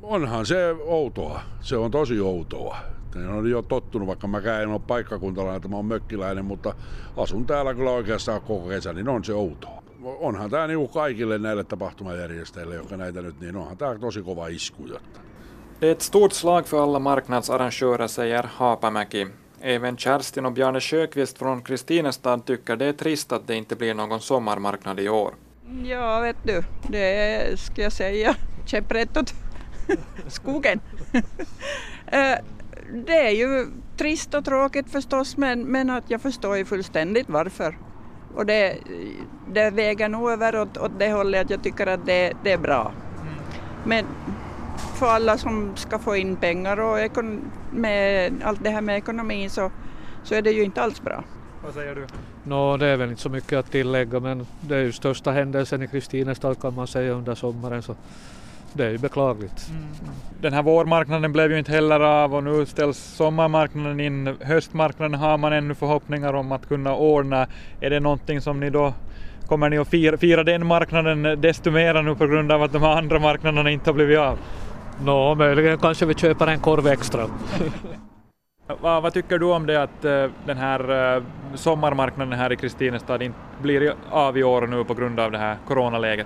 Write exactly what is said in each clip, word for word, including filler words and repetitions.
Onhan se outoa. Se on tosi outoa. Ne on jo tottunut, vaikka mä en ole paikkakuntalainen, että mä oon mökkiläinen, mutta asun täällä kyllä oikeastaan koko kesän, niin on se outoa. Onhan tää niinku kaikille näille tapahtumajärjestäjille, jotka näitä nyt, niin onhan tää tosi kova isku. Jotta. Det är ett stort slag för alla marknadsarrangörer, säger Haapamäki. Även Kerstin och Bjarne Sjöqvist från Kristinestad tycker det är trist att det inte blir någon sommarmarknad i år. Ja, vet du, det ska jag säga käpprätt åt skogen. Det är ju trist och tråkigt förstås, men, men att jag förstår ju fullständigt varför. Och det, det väger nog över åt, åt det hållet att jag tycker att det, det är bra. Men för alla som ska få in pengar och ekon- med allt det här med ekonomin så, så är det ju inte alls bra. Vad säger du? Nå, det är väl inte så mycket att tillägga, men det är ju största händelsen i Kristinestad kan man säga under sommaren, så det är ju beklagligt. Mm. Den här vårmarknaden blev ju inte heller av och nu ställs sommarmarknaden in. Höstmarknaden har man ännu förhoppningar om att kunna ordna. Är det någonting som ni då kommer ni att fira, fira den marknaden desto mer nu på grund av att de här andra marknaderna inte har blivit av? Nå, möjligen kanske vi köper en korv extra. vad, vad tycker du om det att uh, den här uh, sommarmarknaden här i Kristinestad inte blir av i år nu på grund av det här coronaläget?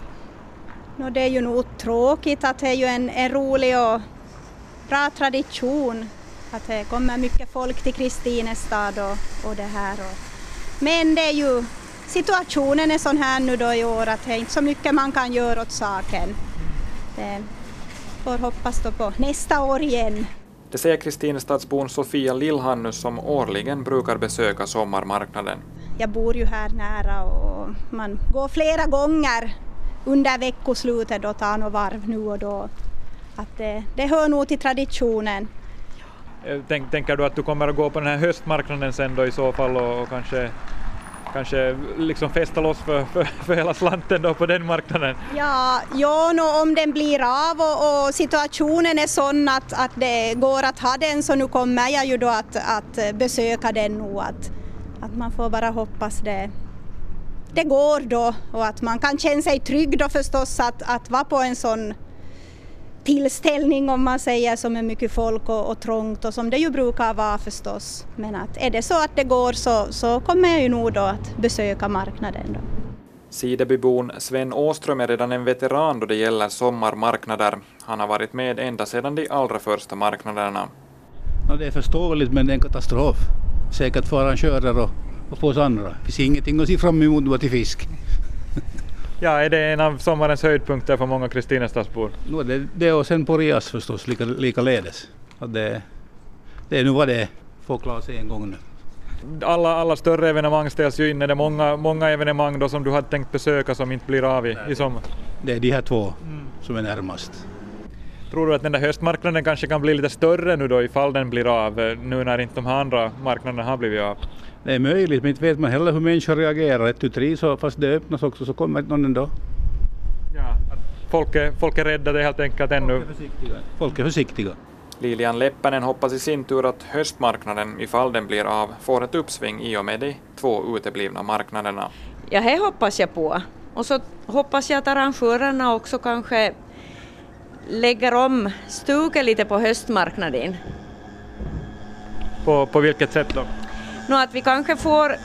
No, det är ju nog tråkigt att det är ju en, en rolig och bra tradition att det kommer mycket folk till Kristinestad och, och det här. Och, men det är ju, situationen är sån här nu då i år att det är inte så mycket man kan göra åt saken. Det får hoppas då på nästa år igen. Det säger Kristinestadsbon Sofia Lillhannus som årligen brukar besöka sommarmarknaden. Jag bor ju här nära och man går flera gånger under veckoslutet då, tar något varv nu och då. Att det, det hör nog till traditionen. Tänk, tänker du att du kommer att gå på den här höstmarknaden sen då i så fall och, och kanske, kanske liksom festa loss för, för, för hela slanten då på den marknaden? Ja, ja no, om den blir av och, och situationen är sån att, att det går att ha den, så nu kommer jag ju då att, att besöka den nu. Att, att man får bara hoppas det. Det går då och att man kan känna sig trygg då förstås att, att vara på en sån tillställning om man säger som är mycket folk och, och trångt och som det ju brukar vara förstås. Men att är det så att det går så, så kommer jag ju nog då att besöka marknaden då. Sidebybon Sven Åström är redan en veteran då det gäller sommarmarknader. Han har varit med ända sedan de allra första marknaderna. Ja, det är förståeligt, men det är en katastrof. Säkert för arrangörer och och på oss andra. Det finns ingenting att se fram emot till fisk. Ja, är det en av sommarens höjdpunkter för många Kristinestadsbor? No, det, det och sen på Rias förstås, lika, likaledes. Det, det är nu vad det är, får klara sig en gång nu. Alla, alla större evenemang ställs ju in. Är det många, många evenemang då som du hade tänkt besöka som inte blir av i, i sommar? Det är de här två mm. som är närmast. Tror du att den där höstmarknaden kanske kan bli lite större nu då ifall den blir av, nu när inte de här andra marknaderna har blivit av? Det är möjligt, men inte vet man heller hur människor reagerar. Ett, tu, tre, så fast det öppnas också så kommer inte någon ändå. Ja, folk är, folk är rädda, det är helt enkelt ännu. Folk är försiktiga. Folk är försiktiga. Lilian Leppänen hoppas i sin tur att höstmarknaden, ifall den blir av, får ett uppsving i och med de två uteblivna marknaderna. Ja, det hoppas jag på. Och så hoppas jag att arrangörerna också kanske lägger om stuket lite på höstmarknaden. På, på vilket sätt då? Nå, att vi kanske får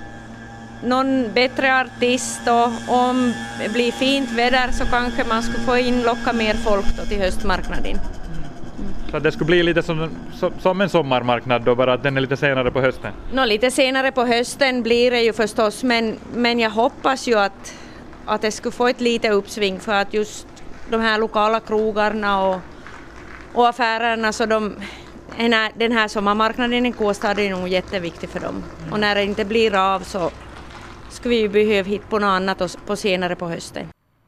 någon bättre artist och om det blir fint väder så kanske man skulle få in locka mer folk då till höstmarknaden. Mm. Så det skulle bli lite som, som en sommarmarknad då, bara att den är lite senare på hösten? Nå, lite senare på hösten blir det ju förstås, men, men jag hoppas ju att, att det skulle få ett litet uppsving för att just de här lokala krogarna och, och affärerna, så de, den här sommarmarknaden i Kåstad är nog jätteviktig för dem. Och när det inte blir av så skulle vi behöva hitta på något annat på senare på hösten.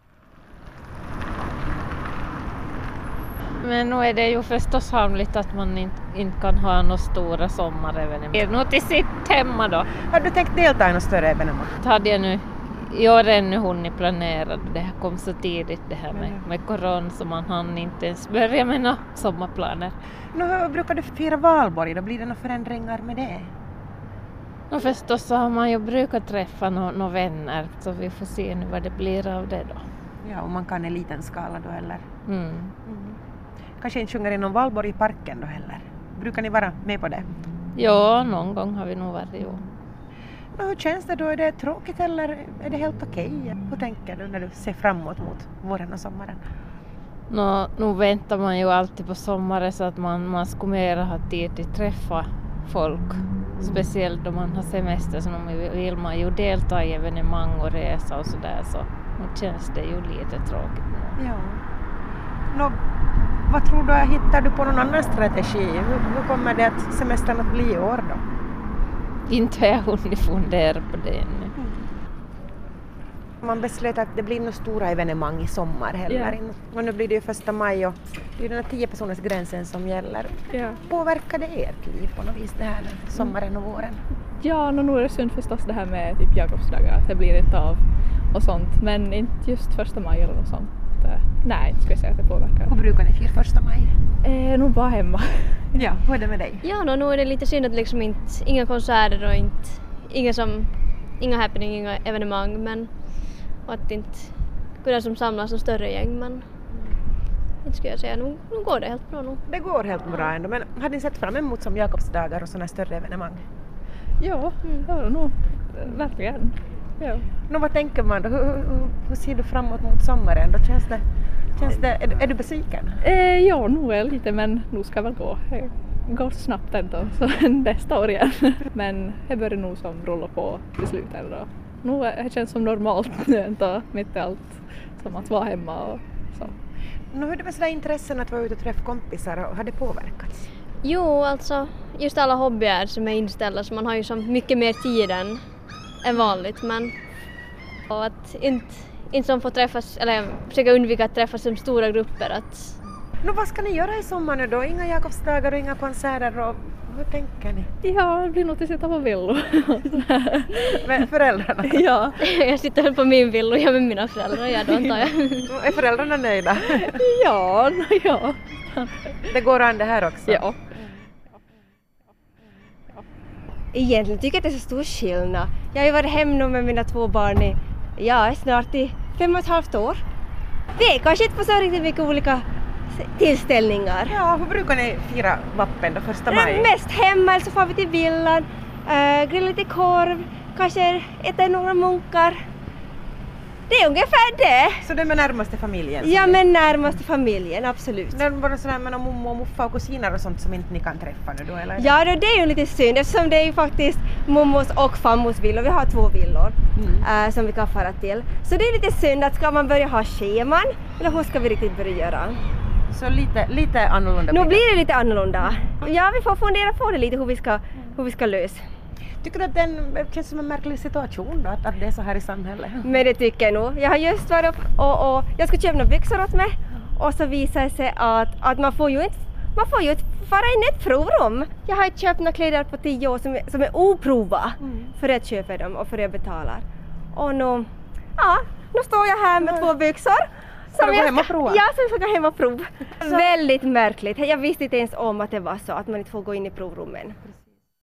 Men nu är det ju förstås harmligt att man inte, inte kan ha några stora sommarevenemang. Det är nog till sitt hemma då. Har du tänkt delta i några större evenemang? Det hade jag nu i år ännu hunnit planera. Det här kom så tidigt det här med, med corona så man hann inte ens börja med några sommarplaner. Nu, hur brukar du fira valborg? Då blir det några förändringar med det? Och förstås så har man ju brukat träffa några no vänner, så vi får se nu vad det blir av det då. Ja, och man kan i liten skala då eller? Mm. Mm. kanske inte sjunger i någon valborg i parken då heller? Brukar ni vara med på det? Ja, någon gång har vi nog varit, jo. Och hur känns det då? Är det tråkigt eller är det helt okej? Hur tänker du när du ser framåt mot våren och sommaren? Nå, nu väntar man ju alltid på sommaren så att man, man skulle mera ha tid att träffa folk. Speciellt om man har semester så nu vill man ju delta i evenemang och resa och sådär, så nu känns det ju lite tråkigt nu. Ja. Nå, vad tror du, hittar du på någon annan strategi? Hur, hur kommer det att semestern att bli i år då? Inte har jag hunnit fundera på det ännu. Man beslöt att det blir några stora evenemang i sommar heller. Ja. Och nu blir det ju första maj och det är den här tio personers gränsen som gäller. Ja. Påverkar det ert liv på något vis det här sommaren och våren? Ja, nu är det synd förstås det här med typ Jakobsdagar, att det blir inte av och sånt. Men inte just första maj eller något sånt. Nej, inte ska jag säga att det påverkar. Hur brukar ni fira första maj? Eh, nog bara hemma. Ja, hur är det med dig? Ja, no, nu är det lite synd att liksom inte, inga konserter och inte, inga, som, inga happening, inga evenemang, men och att inte kunna som samlas som större gäng, men inte skulle jag säga, nu, nu går det helt bra nu. Det går helt bra ändå, men har ni sett fram emot som Jakobsdagar och sådana större evenemang? Ja, mm. ja nog, verkligen. Ja. Nå, vad tänker man då? Hur, hur, hur ser du framåt mot sommaren? Då känns det, känns det, är, är du besviken? Eh, ja, nog är lite, men nu ska väl gå. Det går snabbt ändå, så nästa år igen. Men det börjar nog som rulla på i slutet då. Nu det känns som normalt nu ändå, mitt i allt, som att vara hemma och så. Nu hur är det med sådär intressen att vara ute och träffa kompisar, och har det påverkats? Jo, alltså just alla hobbyer som är inställda, så man har ju så mycket mer tid än, än vanligt, men och att inte, inte som får träffas, eller försöka undvika att träffas som stora grupper. Att... Nu, vad ska ni göra i sommar nu då? Inga Jakobsdagar och inga konserter, och hur tänker ni? Ja, det blir nog att sitta på villo. Med föräldrarna? Ja, jag sitter på min villo, jag med mina föräldrar, ja, då antar jag. Är föräldrarna nöjda? Ja, ja. Det går an det här också? Ja. Egentligen tycker jag att det är så stor skillnad. Jag har ju varit hem nu med mina två barn i, ja, snart i fem och ett halvt år. Vi är kanske inte på så riktigt mycket olika tillställningar. Ja, hur brukar ni fira vappen då, första maj? Mest hemma, eller så får vi till villan, äh, grilla lite korv, kanske äta några munkar. Det är ungefär det. Så det är med närmaste familjen? Ja, med närmaste familjen, absolut. Det är bara sådär med mommo och muffa och kusiner och sånt som inte ni kan träffa nu då, eller? Ja, det är ju lite synd eftersom det är ju faktiskt mommos och fammos villor. Vi har två villor mm. äh, som vi kan fara till. Så det är lite synd att ska man börja ha scheman, eller hur ska vi riktigt börja göra? Så lite, lite annorlunda? Nu blir det lite annorlunda. Ja, vi får fundera på det lite hur vi ska, hur vi ska lösa. Tycker du att det känns som en märklig situation då, att, att det är så här i samhället? Men det tycker jag nog. Jag har just varit upp och, och jag ska köpa några byxor åt mig och så visar det sig att, att man får ju inte, man får ju inte fara in i ett provrum. Jag har köpt några kläder på tio år som, som är oprova mm. för att köpa dem och för att jag betalar. Och nu, ja, nu står jag här med mm. två byxor. Ska du gå hem och prova? Ja, så ska jag gå hem och prova. Väldigt märkligt. Jag visste inte ens om att det var så, att man inte får gå in i provrummen.